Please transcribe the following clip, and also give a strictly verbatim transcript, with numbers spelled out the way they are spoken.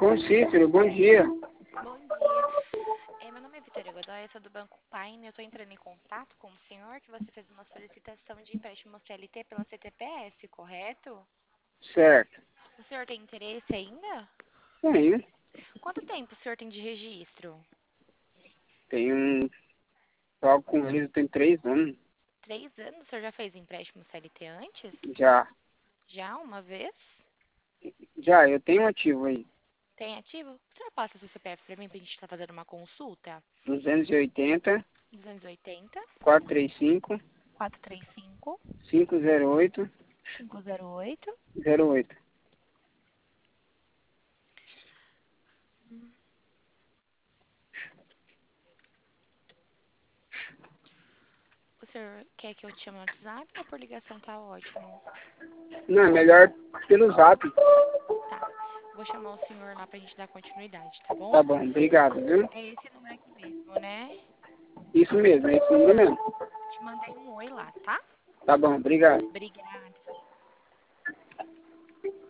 Com Cícero, bom dia. Bom dia. É, meu nome é Vitória Godoy, eu sou do Banco Paine. Eu estou entrando em contato com o senhor que você fez uma solicitação de empréstimo C L T pela C T P S, correto? Certo. O senhor tem interesse ainda? Tenho. Quanto tempo o senhor tem de registro? Tenho um. Jogo com eles tem três anos. Três anos? O senhor já fez empréstimo C L T antes? Já. Já, uma vez? Já, eu tenho um ativo aí. Tem ativo? O senhor passa seu C P F para mim para a gente estar fazendo uma consulta? duzentos e oitenta, duzentos e oitenta, quatrocentos e trinta e cinco, quatrocentos e trinta e cinco, quinhentos e oito, quinhentos e oito. zero oito. O senhor quer que eu te chame no WhatsApp ou por ligação tá ótimo? Não, é melhor pelo zap. Tá. Vou chamar o senhor lá pra gente dar continuidade, tá bom? Tá bom, obrigado, viu? É esse número aqui mesmo, né? Isso mesmo, é isso mesmo. Te mandei um oi lá, tá? Tá bom, obrigado. Obrigada.